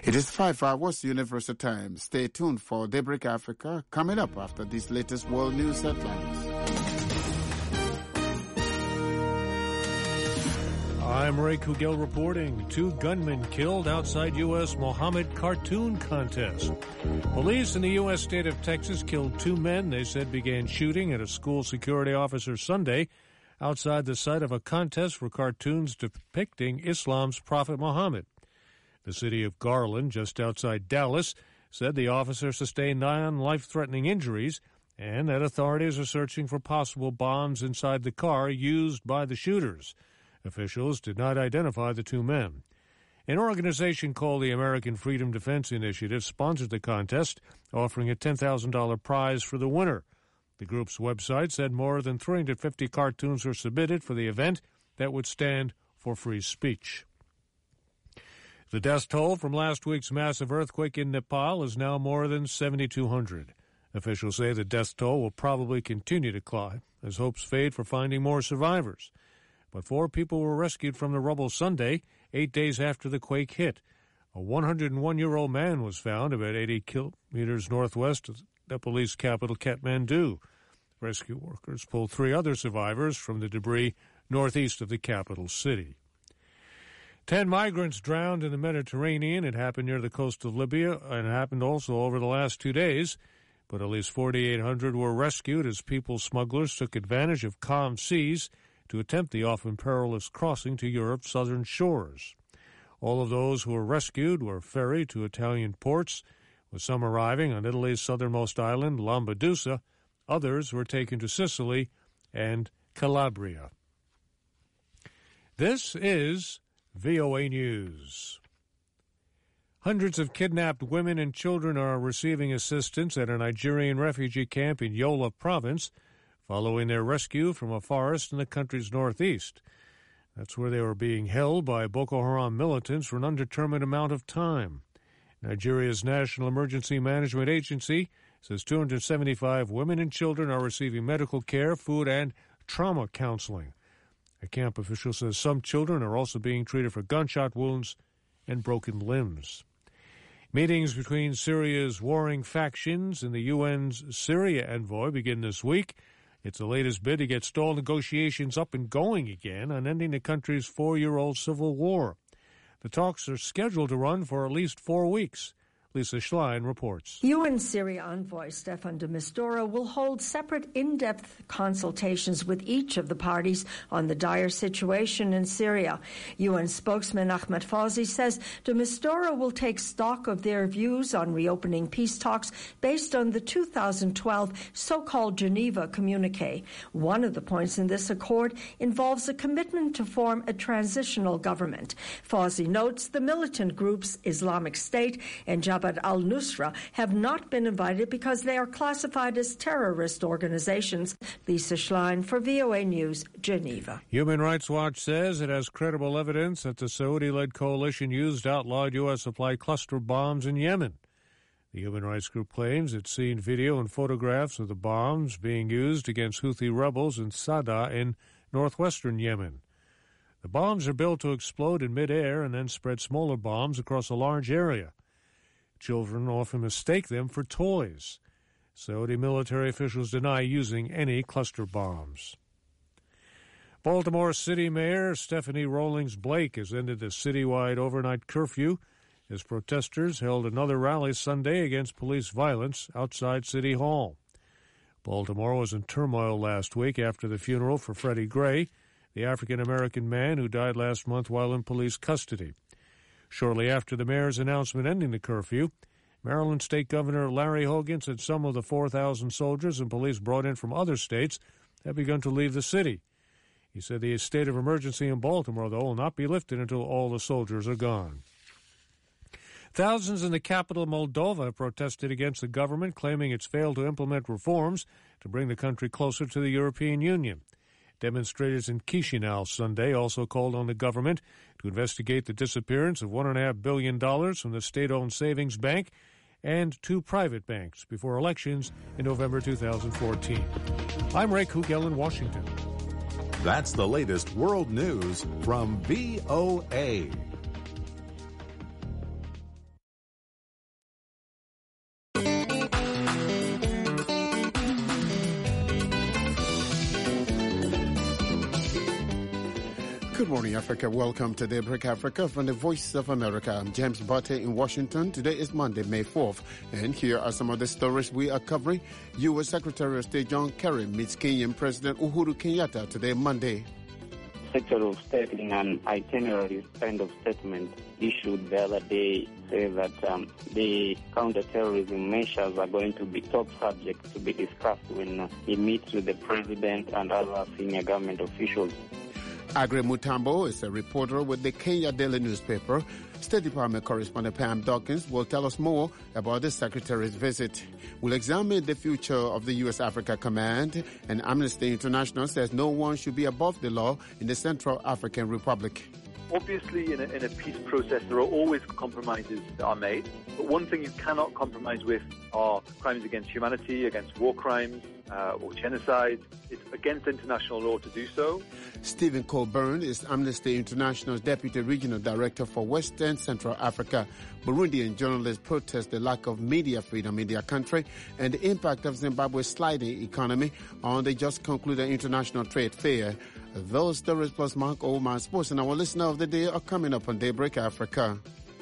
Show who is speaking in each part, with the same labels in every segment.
Speaker 1: It is 5 hours Universal Time. Stay tuned for Daybreak Africa coming up after these latest world news headlines.
Speaker 2: I'm Ray Kugel reporting. 2 gunmen killed outside U.S. Mohammed cartoon contest. Police in the U.S. state of Texas killed 2 men they said began shooting at a school security officer Sunday outside the site of a contest for cartoons depicting Islam's Prophet Muhammad. The city of Garland, just outside Dallas, said the officer sustained 9 life-threatening injuries and that authorities are searching for possible bombs inside the car used by the shooters. Officials did not identify the 2 men. An organization called the American Freedom Defense Initiative sponsored the contest, offering a $10,000 prize for the winner. The group's website said more than 350 cartoons were submitted for the event that would stand for free speech. The death toll from last week's massive earthquake in Nepal is now more than 7,200. Officials say the death toll will probably continue to climb as hopes fade for finding more survivors. But 4 people were rescued from the rubble Sunday, 8 days after the quake hit. A 101-year-old man was found about 80 kilometers northwest of the Nepalese capital, Kathmandu. Rescue workers pulled 3 other survivors from the debris northeast of the capital city. 10 migrants drowned in the Mediterranean. It happened near the coast of Libya, and it happened also over the last 2 days. But at least 4,800 were rescued as people smugglers took advantage of calm seas to attempt the often perilous crossing to Europe's southern shores. All of those who were rescued were ferried to Italian ports, with some arriving on Italy's southernmost island, Lampedusa. Others were taken to Sicily and Calabria. This is VOA News. Hundreds of kidnapped women and children are receiving assistance at a Nigerian refugee camp in Yola Province, following their rescue from a forest in the country's northeast. That's where they were being held by Boko Haram militants for an undetermined amount of time. Nigeria's National Emergency Management Agency says 275 women and children are receiving medical care, food, and trauma counseling. A camp official says some children are also being treated for gunshot wounds and broken limbs. Meetings between Syria's warring factions and the UN's Syria envoy begin this week. It's the latest bid to get stalled negotiations up and going again on ending the country's 4-year-old civil war. The talks are scheduled to run for at least 4 weeks. Lisa Schlein reports.
Speaker 3: UN Syria envoy Staffan de Mistura will hold separate in-depth consultations with each of the parties on the dire situation in Syria. UN spokesman Ahmed Fawzi says de Mistura will take stock of their views on reopening peace talks based on the 2012 so-called Geneva Communique. One of the points in this accord involves a commitment to form a transitional government. Fawzi notes the militant groups Islamic State and Jabhat al-Nusra have not been invited because they are classified as terrorist organizations. Lisa Schlein for VOA News, Geneva.
Speaker 2: Human Rights Watch says it has credible evidence that the Saudi-led coalition used outlawed U.S.-supplied cluster bombs in Yemen. The human rights group claims it's seen video and photographs of the bombs being used against Houthi rebels in Sada in northwestern Yemen. The bombs are built to explode in midair and then spread smaller bombs across a large area. Children often mistake them for toys. Saudi military officials deny using any cluster bombs. Baltimore City Mayor Stephanie Rawlings Blake has ended the citywide overnight curfew as protesters held another rally Sunday against police violence outside City Hall. Baltimore was in turmoil last week after the funeral for Freddie Gray, the African-American man who died last month while in police custody. Shortly after the mayor's announcement ending the curfew, Maryland State Governor Larry Hogan said some of the 4,000 soldiers and police brought in from other states have begun to leave the city. He said the state of emergency in Baltimore, though, will not be lifted until all the soldiers are gone. Thousands in the capital, Moldova, have protested against the government, claiming it's failed to implement reforms to bring the country closer to the European Union. Demonstrators in Chisinau Sunday also called on the government to investigate the disappearance of $1.5 billion from the state-owned savings bank and 2 private banks before elections in November 2014. I'm Ray Kugel in Washington.
Speaker 4: That's the latest world news from VOA.
Speaker 1: Good morning, Africa. Welcome to Daybreak Africa from the Voice of America. I'm James Barter in Washington. Today is Monday, May 4th. And here are some of the stories we are covering. U.S. Secretary of State John Kerry meets Kenyan President Uhuru Kenyatta today, Monday.
Speaker 5: Secretary of State in an itinerary kind of statement issued the other day say that the counterterrorism measures are going to be top subject to be discussed when he meets with the president and other senior government officials.
Speaker 1: Agre Mutambo is a reporter with the Kenya Daily newspaper. State Department correspondent Pam Dawkins will tell us more about the Secretary's visit. We'll examine the future of the U.S. Africa Command, and Amnesty International says no one should be above the law in the Central African Republic.
Speaker 6: Obviously, in a peace process, there are always compromises that are made. But one thing you cannot compromise with are crimes against humanity, against war crimes, or genocide. It's against international law to do so.
Speaker 1: Stephen Colburn is Amnesty International's Deputy Regional Director for Western Central Africa. Burundian journalists protest the lack of media freedom in their country and the impact of Zimbabwe's sliding economy on the just concluded international trade fair. Those stories plus Mark Oldman Sports and our listener of the day are coming up on Daybreak Africa.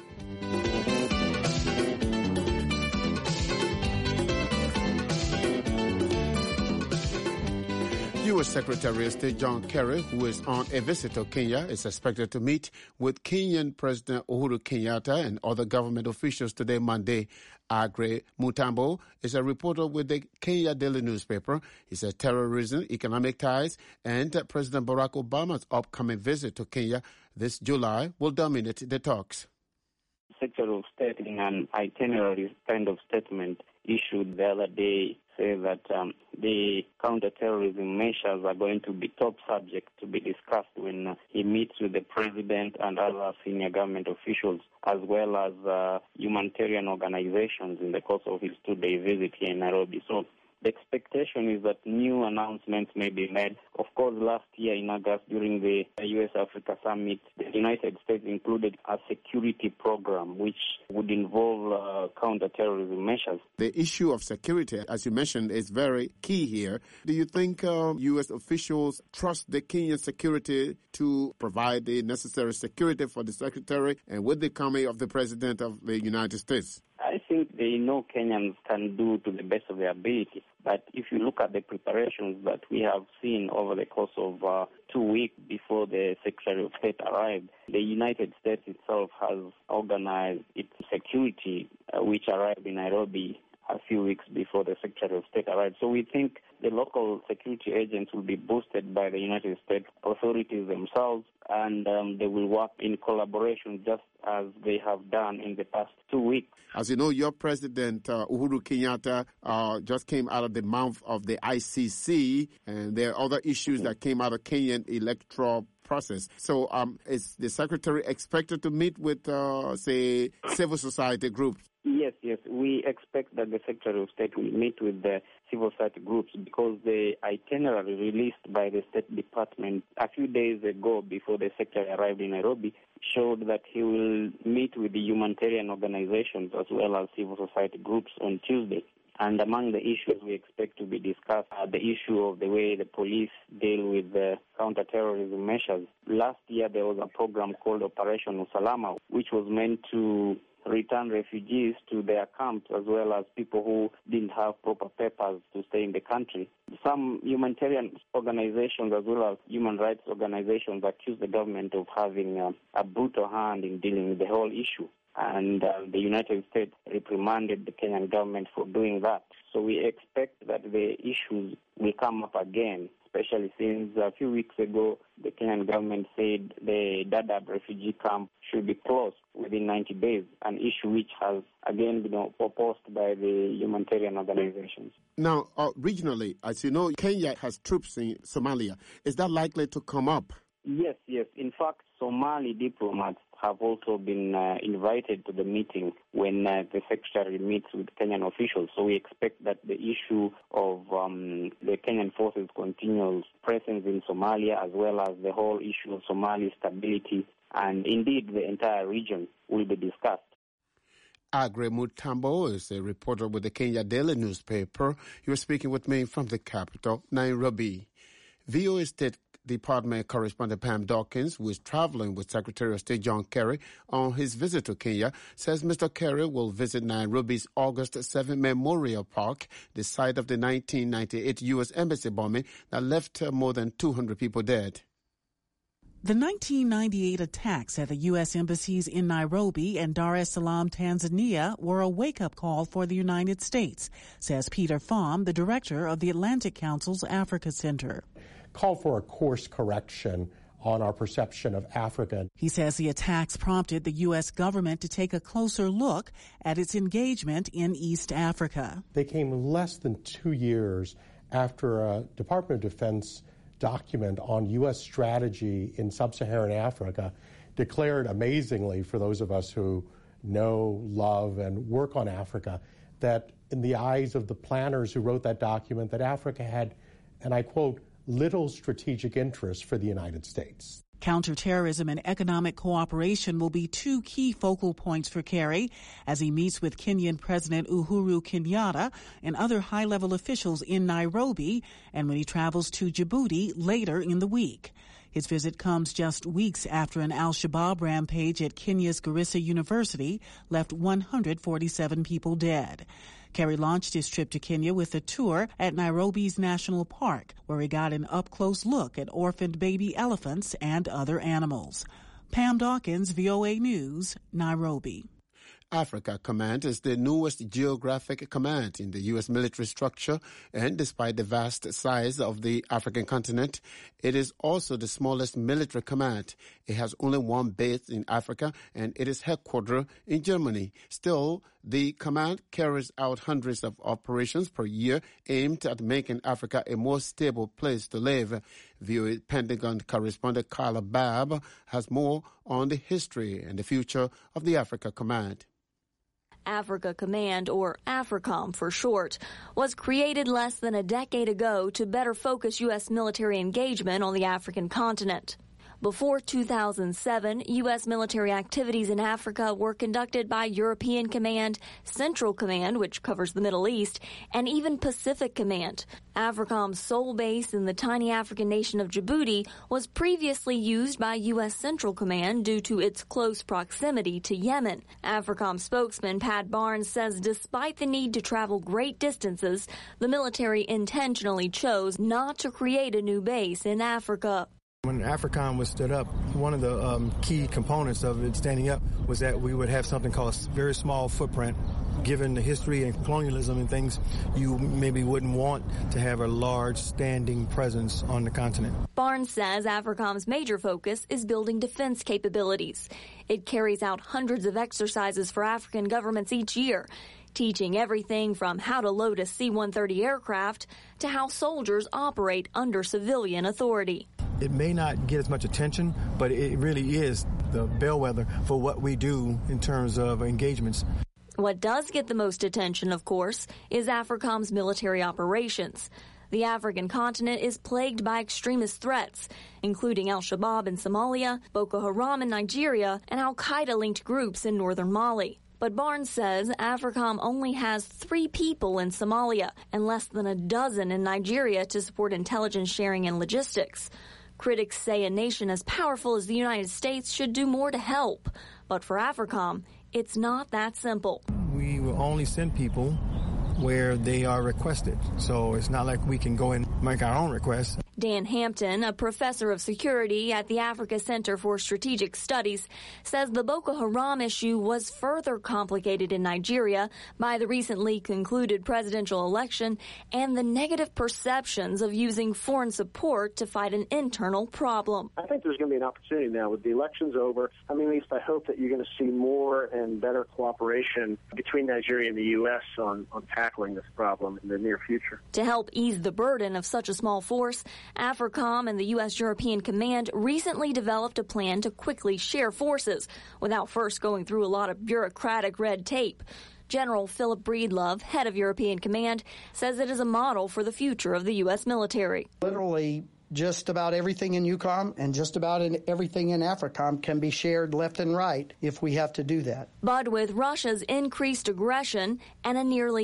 Speaker 1: U.S. Secretary of State John Kerry, who is on a visit to Kenya, is expected to meet with Kenyan President Uhuru Kenyatta and other government officials today, Monday. Agre Mutambo is a reporter with the Kenya Daily newspaper. He says terrorism, economic ties, and President Barack Obama's upcoming visit to Kenya this July will dominate the talks.
Speaker 5: Secretary of State in an itinerary kind of statement issued the other day say that the counterterrorism measures are going to be top subject to be discussed when he meets with the president and other senior government officials, as well as humanitarian organizations in the course of his two-day visit here in Nairobi. So the expectation is that new announcements may be made. Of course, last year in August, during the U.S.-Africa Summit, the United States included a security program which would involve counterterrorism measures.
Speaker 1: The issue of security, as you mentioned, is very key here. Do you think U.S. officials trust the Kenyan security to provide the necessary security for the secretary and with the coming of the president of the United States?
Speaker 5: I think they know Kenyans can do to the best of their ability. But if you look at the preparations that we have seen over the course of 2 weeks before the Secretary of State arrived, the United States itself has organized its security, which arrived in Nairobi a few weeks before the Secretary of State arrived. So we think the local security agents will be boosted by the United States authorities themselves, and they will work in collaboration just as they have done in the past 2 weeks.
Speaker 1: As you know, your president, Uhuru Kenyatta, just came out of the mouth of the ICC, and there are other issues that came out of Kenyan electoral process. So is the secretary expected to meet with, say, civil society groups?
Speaker 5: Yes. We expect that the Secretary of State will meet with the civil society groups because the itinerary released by the State Department a few days ago before the Secretary arrived in Nairobi showed that he will meet with the humanitarian organizations as well as civil society groups on Tuesday. And among the issues we expect to be discussed are the issue of the way the police deal with the counterterrorism measures. Last year there was a program called Operation Usalama, which was meant to return refugees to their camps as well as people who didn't have proper papers to stay in the country. Some humanitarian organizations as well as human rights organizations accuse the government of having a brutal hand in dealing with the whole issue. And the United States reprimanded the Kenyan government for doing that. So we expect that the issues will come up again, especially since a few weeks ago the Kenyan government said the Dadaab refugee camp should be closed within 90 days, an issue which has again been opposed by the humanitarian organizations.
Speaker 1: Now, regionally, as you know, Kenya has troops in Somalia. Is that likely to come up?
Speaker 5: Yes. In fact, Somali diplomats have also been invited to the meeting when the secretary meets with Kenyan officials. So we expect that the issue of the Kenyan forces' continual presence in Somalia, as well as the whole issue of Somali stability, and indeed the entire region, will be discussed.
Speaker 1: Agre Mutambo is a reporter with the Kenya Daily newspaper. He was speaking with me from the capital, Nairobi. VOA State Department correspondent Pam Dawkins, who is traveling with Secretary of State John Kerry on his visit to Kenya, says Mr. Kerry will visit Nairobi's August 7 Memorial Park, the site of the 1998 U.S. Embassy bombing that left more than 200 people dead.
Speaker 7: The 1998 attacks at the U.S. embassies in Nairobi and Dar es Salaam, Tanzania, were a wake-up call for the United States, says Peter Pham, the director of the Atlantic Council's Africa Center.
Speaker 8: Call for a course correction on our perception of Africa.
Speaker 7: He says the attacks prompted the U.S. government to take a closer look at its engagement in East Africa.
Speaker 8: They came less than 2 years after a Department of Defense document on U.S. strategy in sub-Saharan Africa declared amazingly, for those of us who know, love, and work on Africa, that in the eyes of the planners who wrote that document, that Africa had, and I quote, little strategic interest for the United States.
Speaker 7: Counterterrorism and economic cooperation will be two key focal points for Kerry as he meets with Kenyan President Uhuru Kenyatta and other high-level officials in Nairobi and when he travels to Djibouti later in the week. His visit comes just weeks after an al-Shabaab rampage at Kenya's Garissa University left 147 people dead. Kerry launched his trip to Kenya with a tour at Nairobi's National Park, where he got an up-close look at orphaned baby elephants and other animals. Pam Dawkins, VOA News, Nairobi.
Speaker 1: Africa Command is the newest geographic command in the U.S. military structure, and despite the vast size of the African continent, it is also the smallest military command. It has only one base in Africa, and it is headquartered in Germany. Still, the command carries out hundreds of operations per year aimed at making Africa a more stable place to live. VOA Pentagon correspondent Carla Babb has more on the history and the future of the Africa Command.
Speaker 9: Africa Command, or AFRICOM for short, was created less than a decade ago to better focus U.S. military engagement on the African continent. Before 2007, U.S. military activities in Africa were conducted by European Command, Central Command, which covers the Middle East, and even Pacific Command. AFRICOM's sole base in the tiny African nation of Djibouti was previously used by U.S. Central Command due to its close proximity to Yemen. AFRICOM spokesman Pat Barnes says despite the need to travel great distances, the military intentionally chose not to create a new base in Africa.
Speaker 10: When AFRICOM was stood up, one of the key components of it standing up was that we would have something called a very small footprint. Given the history and colonialism and things, you maybe wouldn't want to have a large standing presence on the continent.
Speaker 9: Barnes says AFRICOM's major focus is building defense capabilities. It carries out hundreds of exercises for African governments each year, teaching everything from how to load a C-130 aircraft to how soldiers operate under civilian authority.
Speaker 10: It may not get as much attention, but it really is the bellwether for what we do in terms of engagements.
Speaker 9: What does get the most attention, of course, is AFRICOM's military operations. The African continent is plagued by extremist threats, including al-Shabaab in Somalia, Boko Haram in Nigeria, and al-Qaeda-linked groups in northern Mali. But Barnes says AFRICOM only has 3 people in Somalia and less than a dozen in Nigeria to support intelligence sharing and logistics. Critics say a nation as powerful as the United States should do more to help. But for AFRICOM, it's not that simple.
Speaker 10: We will only send people where they are requested. So it's not like we can go and make our own requests.
Speaker 9: Dan Hampton, a professor of security at the Africa Center for Strategic Studies, says the Boko Haram issue was further complicated in Nigeria by the recently concluded presidential election and the negative perceptions of using foreign support to fight an internal problem.
Speaker 11: I think there's going to be an opportunity now with the elections over. I mean, at least I hope that you're going to see more and better cooperation between Nigeria and the U.S. on tackling this problem in the near future.
Speaker 9: To help ease the burden of such a small force, AFRICOM and the U.S. European Command recently developed a plan to quickly share forces without first going through a lot of bureaucratic red tape. General Philip Breedlove, head of European Command, says it is a model for the future of the U.S. military.
Speaker 12: Literally just about everything in EUCOM and just about everything in AFRICOM can be shared left and right if we have to do that.
Speaker 9: But with Russia's increased aggression and a nearly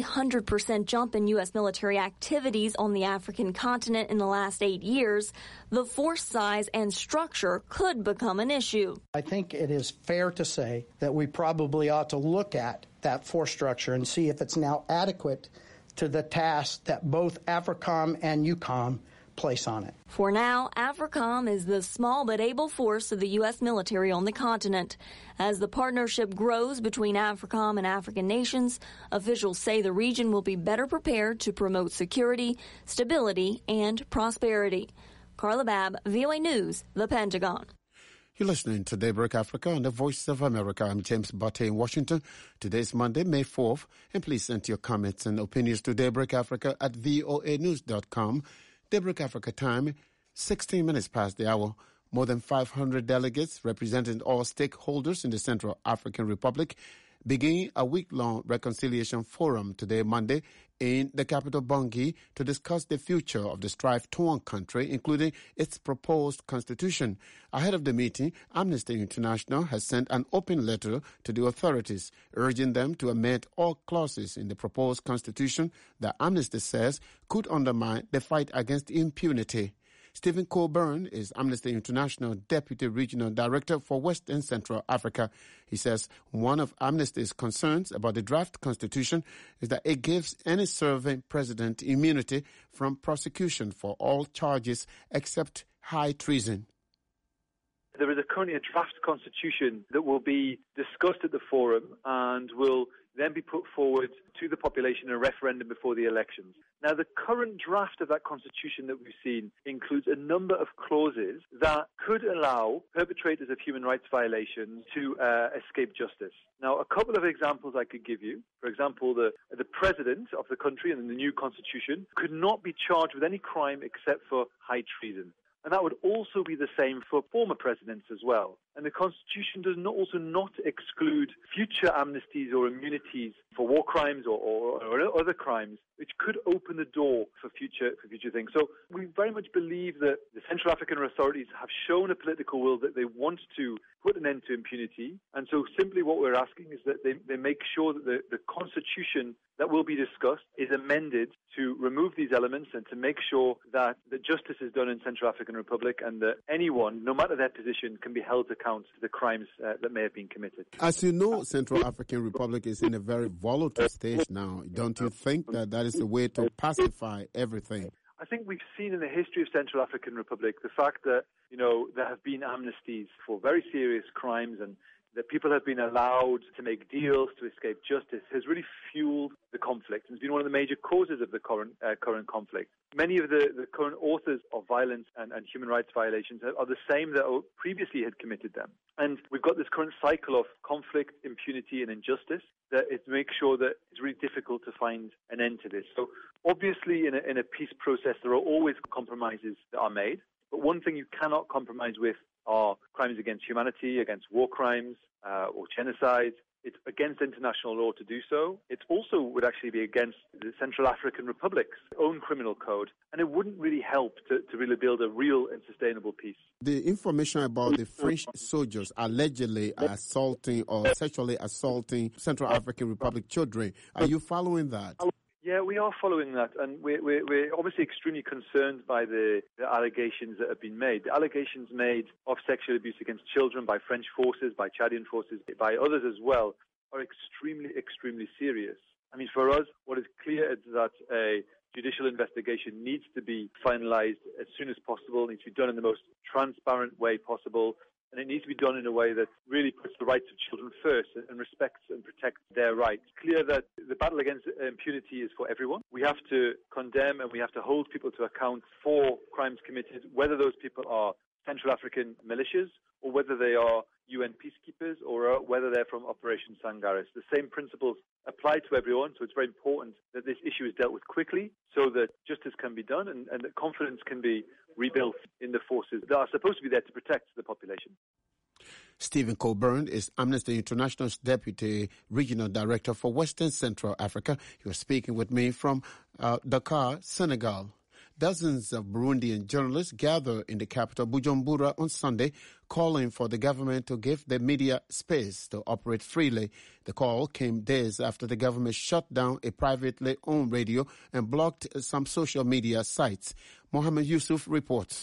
Speaker 9: 300% jump in U.S. military activities on the African continent in the last 8 years, the force size and structure could become an issue.
Speaker 12: I think it is fair to say that we probably ought to look at that force structure and see if it's now adequate to the task that both AFRICOM and EUCOM place on it.
Speaker 9: For now, AFRICOM is the small but able force of the U.S. military on the continent. As the partnership grows between AFRICOM and African nations, officials say the region will be better prepared to promote security, stability, and prosperity. Carla Babb, VOA News, The Pentagon.
Speaker 1: You're listening to Daybreak Africa on the Voice of America. I'm James Butte in Washington. Today's Monday, May 4th, and please send your comments and opinions to Daybreak Africa at voanews.com. Daybreak Africa time, 16 minutes past the hour. More than 500 delegates representing all stakeholders in the Central African Republic begin a week-long reconciliation forum today, Monday, in the capital Bangui to discuss the future of the strife-torn country, including its proposed constitution. Ahead of the meeting, Amnesty International has sent an open letter to the authorities, urging them to amend all clauses in the proposed constitution that Amnesty says could undermine the fight against impunity. Stephen Colburn is Amnesty International Deputy Regional Director for West and Central Africa. He says one of Amnesty's concerns about the draft constitution is that it gives any serving president immunity from prosecution for all charges except high treason.
Speaker 6: There is currently a draft constitution that will be discussed at the forum and will then be put forward to the population in a referendum before the elections. Now, the current draft of that constitution that we've seen includes a number of clauses that could allow perpetrators of human rights violations to escape justice. Now, a couple of examples I could give you. For example, the president of the country in the new constitution could not be charged with any crime except for high treason. And that would also be the same for former presidents as well. And the Constitution does also not exclude future amnesties or immunities for war crimes or other crimes, which could open the door for future things. So we very much believe that the Central African authorities have shown a political will that they want to put an end to impunity. And so simply what we're asking is that they make sure that the Constitution that will be discussed is amended to remove these elements and to make sure that the justice is done in Central African Republic and that anyone, no matter their position, can be held to account to the crimes that may have been committed.
Speaker 1: As you know, Central African Republic is in a very volatile stage now. Don't you think that is the way to pacify everything?
Speaker 6: I think we've seen in the history of Central African Republic the fact that, there have been amnesties for very serious crimes and that people have been allowed to make deals to escape justice has really fueled the conflict. It's been one of the major causes of the current conflict. Many of the current authors of violence and human rights violations are the same that previously had committed them. And we've got this current cycle of conflict, impunity, and injustice that it makes sure that it's really difficult to find an end to this. So obviously in a peace process, there are always compromises that are made. But one thing you cannot compromise with are crimes against humanity, against war crimes or genocide. It's against international law to do so. It also would actually be against the Central African Republic's own criminal code, and it wouldn't really help to really build a real and sustainable peace.
Speaker 1: The information about the French soldiers allegedly assaulting or sexually assaulting Central African Republic children, are you following that?
Speaker 6: Yeah, we are following that, and we're obviously extremely concerned by the allegations that have been made. The allegations made of sexual abuse against children by French forces, by Chadian forces, by others as well, are extremely, extremely serious. I mean, for us, what is clear is that a judicial investigation needs to be finalized as soon as possible, needs to be done in the most transparent way possible, and it needs to be done in a way that really puts the rights of children first and respects and protects their rights. It's clear that the battle against impunity is for everyone. We have to condemn and we have to hold people to account for crimes committed, whether those people are Central African militias or whether they are UN peacekeepers or whether they're from Operation Sangaris. The same principles apply to everyone, so it's very important that this issue is dealt with quickly so that justice can be done and that confidence can be rebuilt in the forces that are supposed to be there to protect the population.
Speaker 1: Stephen Colburn is Amnesty International's Deputy Regional Director for Western Central Africa. He was speaking with me from Dakar, Senegal. Dozens of Burundian journalists gathered in the capital Bujumbura on Sunday, calling for the government to give the media space to operate freely. The call came days after the government shut down a privately owned radio and blocked some social media sites. Mohammed Yusuf reports.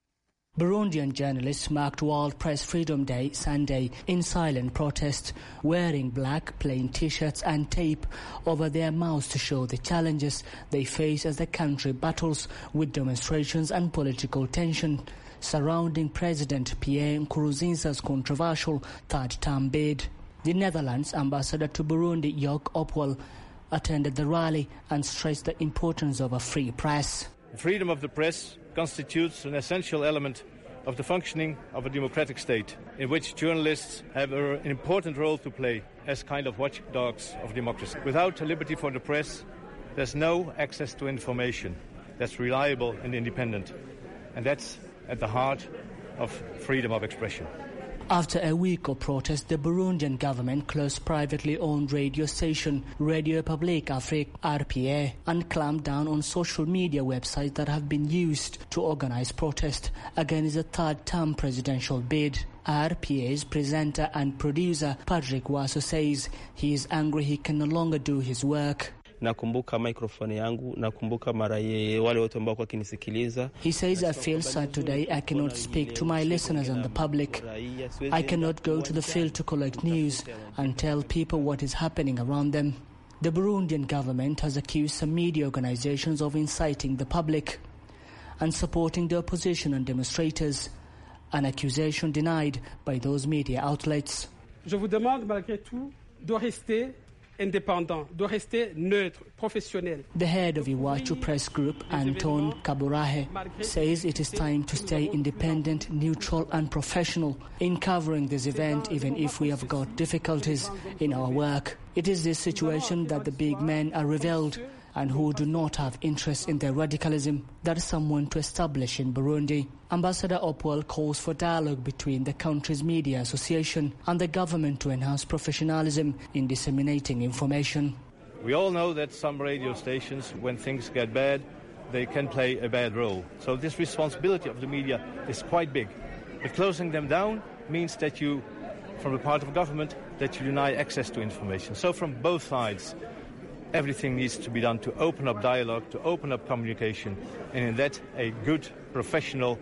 Speaker 13: Burundian journalists marked World Press Freedom Day Sunday in silent protest, wearing black plain T-shirts and tape over their mouths to show the challenges they face as the country battles with demonstrations and political tension surrounding President Pierre Nkurunziza's controversial third-term bid. The Netherlands ambassador to Burundi, Jörg Opwell, attended the rally and stressed the importance of a free press.
Speaker 14: Freedom of the press constitutes an essential element of the functioning of a democratic state, in which journalists have an important role to play as kind of watchdogs of democracy. Without a liberty for the press, there's no access to information that's reliable and independent, and that's at the heart of freedom of expression.
Speaker 13: After a week of protest, the Burundian government closed privately owned radio station Radio Publique Afrique (RPA) and clamped down on social media websites that have been used to organize protest against the third-term presidential bid. RPA's presenter and producer Patrick Waso says he is angry he can no longer do his work.
Speaker 15: Nakumbuka microphone yangu, nakumbuka mara wale wote ambao kwa kinisikiliza.
Speaker 13: He says, I feel sad today. I cannot speak to my listeners and the public. I cannot go to the field to collect news and tell people what is happening around them. The Burundian government has accused some media organizations of inciting the public and supporting the opposition and demonstrators, an accusation denied by those media outlets.
Speaker 16: Je vous demande malgré tout de rester indépendant, de rester neutre, professionnel.
Speaker 13: The head of Iwachu Press Group, Anton Kaburahe, says it is time to stay independent, neutral and professional in covering this event, even if we have got difficulties in our work. It is this situation that the big men are revealed and who do not have interest in their radicalism that is someone to establish in Burundi. Ambassador Opwell calls for dialogue between the country's media association and the government to enhance professionalism in disseminating information.
Speaker 14: We all know that some radio stations, when things get bad, they can play a bad role. So this responsibility of the media is quite big. But closing them down means that you, from the part of government, that you deny access to information. So from both sides, everything needs to be done to open up dialogue, to open up communication, and in that a good professional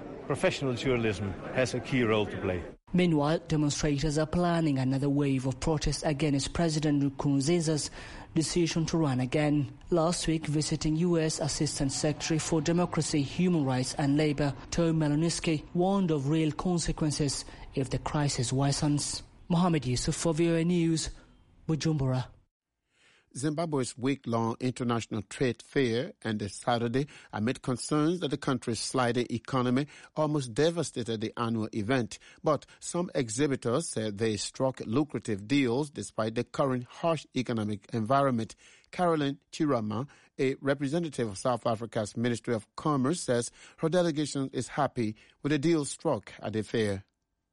Speaker 14: journalism has a key role to play.
Speaker 13: Meanwhile, demonstrators are planning another wave of protests against President Nkurunziza's decision to run again. Last week, visiting U.S. Assistant Secretary for Democracy, Human Rights and Labor, Tom Malinowski, warned of real consequences if the crisis worsens. Mohammed Yusuf for VOA News, Bujumbura.
Speaker 1: Zimbabwe's week-long international trade fair ended Saturday amid concerns that the country's sliding economy almost devastated the annual event. But some exhibitors said they struck lucrative deals despite the current harsh economic environment. Caroline Chirama, a representative of South Africa's Ministry of Commerce, says her delegation is happy with the deal struck at the fair.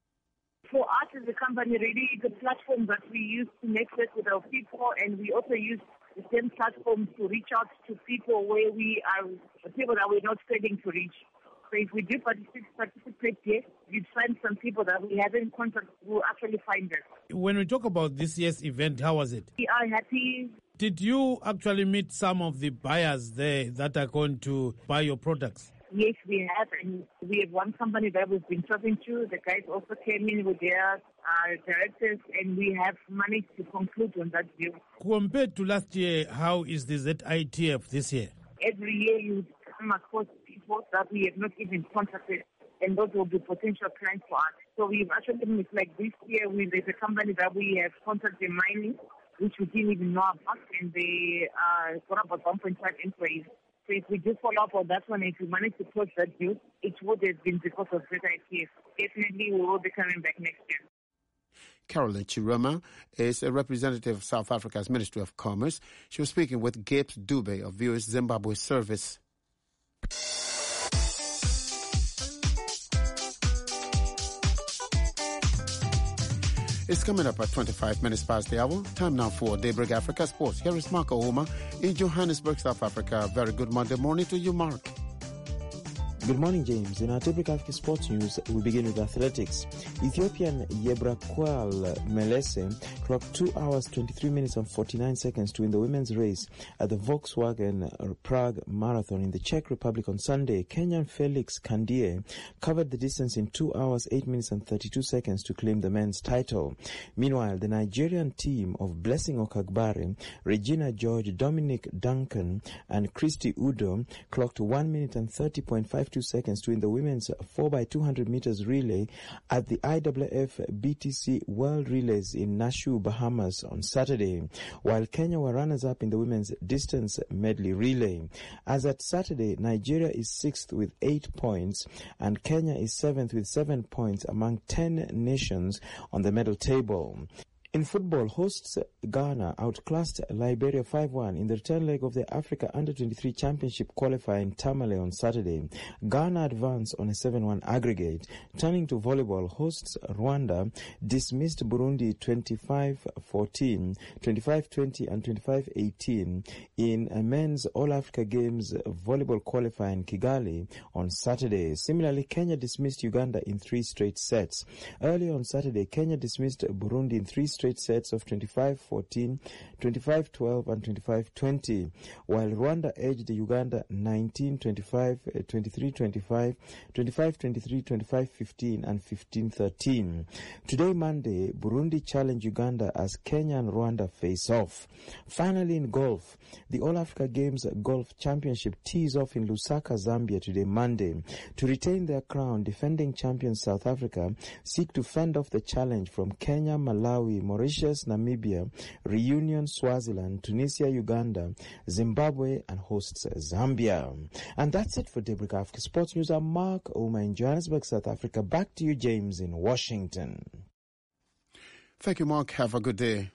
Speaker 17: For us as a company, really, it's a platform that we use to network with our people, and we also use the same platform to reach out to people where we are, people that we're not failing to reach. So if we do participate here, you'd find some people that we haven't contacted who actually find us.
Speaker 18: When we talk about this year's event, how was it?
Speaker 17: We are happy.
Speaker 18: Did you actually meet some of the buyers there that are going to buy your products?
Speaker 17: Yes, we have, and we have one company that we've been talking to. The guys also came in with their directors, and we have managed to conclude on that deal.
Speaker 18: Compared to last year, how is the ZITF this year?
Speaker 17: Every year you come across people that we have not even contacted, and those will be potential clients for us. So we've actually, like this year, there's a company that we have contacted mining, which we didn't even know about, and they got about 1.5 employees. So if we do follow up on that one, if we manage to close that deal, it would have been because of ZITF. Definitely we will be coming back next year.
Speaker 1: Caroline Chirama is a representative of South Africa's Ministry of Commerce. She was speaking with Gapes Dube of VOA's Zimbabwe service. It's coming up at 25 minutes past the hour. Time now for Daybreak Africa Sports. Here is Mark Ouma in Johannesburg, South Africa. Very good Monday morning to you, Mark.
Speaker 19: Good morning, James. In our Daybreak Africa Sports News, we begin with athletics. Ethiopian Yebrakwal Melese clocked 2 hours, 23 minutes and 49 seconds to win the women's race at the Volkswagen Prague Marathon in the Czech Republic on Sunday. Kenyan Felix Kandie covered the distance in 2 hours, 8 minutes and 32 seconds to claim the men's title. Meanwhile, the Nigerian team of Blessing Okagbare, Regina George, Dominic Duncan and Christy Udo clocked 1 minute and 30.52 seconds to win the women's 4x200 meters relay at the IAAF BTC World Relays in Nassau, Bahamas on Saturday, while Kenya were runners-up in the women's distance medley relay. As at Saturday, Nigeria is 6th with 8 points and Kenya is 7th with 7 points among 10 nations on the medal table. In football, hosts Ghana outclassed Liberia 5-1 in the return leg of the Africa Under-23 Championship qualifier in Tamale on Saturday. Ghana advanced on a 7-1 aggregate. Turning to volleyball, hosts Rwanda dismissed Burundi 25-14, 25-20 and 25-18 in a men's All-Africa Games volleyball qualifier in Kigali on Saturday. Similarly, Kenya dismissed Uganda in 3 straight sets. Earlier on Saturday, Kenya dismissed Burundi in 3 straight sets of 25-14, 25-12 and 25-20, while Rwanda edged Uganda 19-25, 23-25, 25-23, 25-15 and 15-13. Today, Monday, Burundi challenged Uganda as Kenya and Rwanda face off. Finally, in golf, the All-Africa Games Golf Championship tees off in Lusaka, Zambia today, Monday. To retain their crown, defending champions South Africa seek to fend off the challenge from Kenya, Malawi, Mauritius, Namibia, Reunion, Swaziland, Tunisia, Uganda, Zimbabwe, and hosts Zambia. And that's it for Daybreak Africa Sports News. I'm Mark Ouma in Johannesburg, South Africa. Back to you, James, in Washington.
Speaker 1: Thank you, Mark. Have a good day.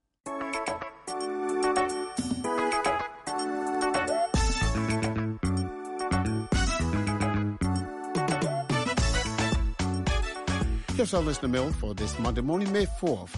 Speaker 1: Here's our listener mail for this Monday morning, May 4th.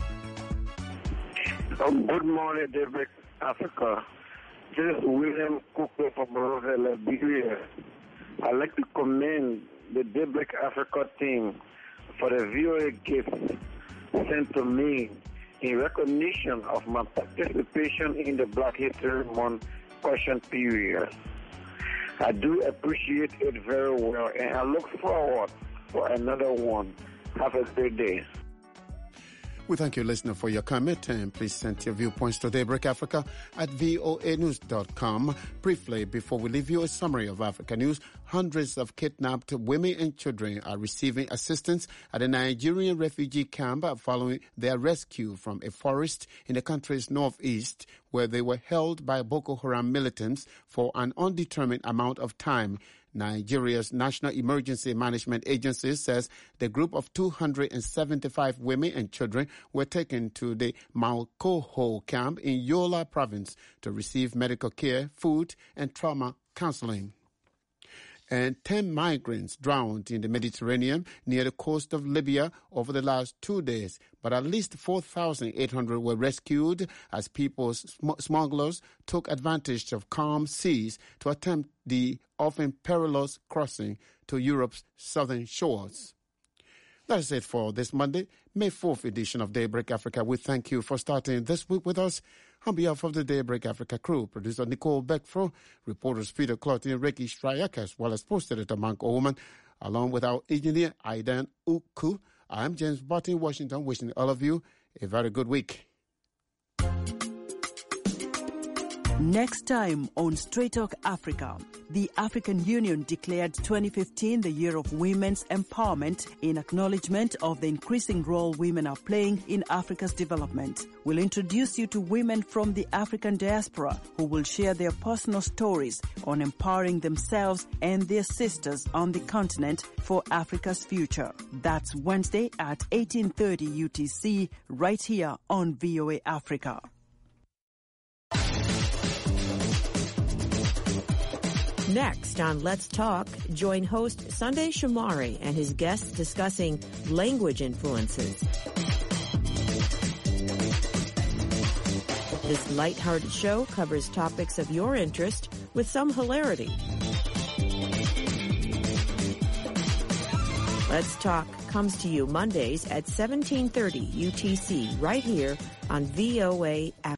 Speaker 20: Good morning, Daybreak Africa. This is William Cooper from Monrovia, Liberia. I'd like to commend the Daybreak Africa team for the VOA gift sent to me in recognition of my participation in the Black History Month question period. I do appreciate it very well, and I look forward for another one. Have a great day.
Speaker 1: We thank you, listener, for your comment, and please send your viewpoints to Daybreak Africa at voanews.com. Briefly, before we leave you, a summary of Africa news. Hundreds of kidnapped women and children are receiving assistance at a Nigerian refugee camp following their rescue from a forest in the country's northeast, where they were held by Boko Haram militants for an undetermined amount of time. Nigeria's National Emergency Management Agency says the group of 275 women and children were taken to the Malkoho camp in Yola province to receive medical care, food, and trauma counseling. And 10 migrants drowned in the Mediterranean near the coast of Libya over the last 2 days. But at least 4,800 were rescued as people's smugglers took advantage of calm seas to attempt the often perilous crossing to Europe's southern shores. That is it for this Monday, May 4th edition of Daybreak Africa. We thank you for starting this week with us. On behalf of the Daybreak Africa crew, producer Nicole Beckfro, reporters Peter Clotty and Ricky Stryak, as well as post editor Mark Oman, along with our engineer Aidan Uku. I'm James Barton in Washington, wishing all of you a very good week.
Speaker 21: Next time on Straight Talk Africa, the African Union declared 2015 the year of women's empowerment in acknowledgement of the increasing role women are playing in Africa's development. We'll introduce you to women from the African diaspora who will share their personal stories on empowering themselves and their sisters on the continent for Africa's future. That's Wednesday at 18:30 UTC right here on VOA Africa.
Speaker 22: Next on Let's Talk, join host Sunday Shamari and his guests discussing language influences. This lighthearted show covers topics of your interest with some hilarity. Let's Talk comes to you Mondays at 1730 UTC right here on VOA Africa.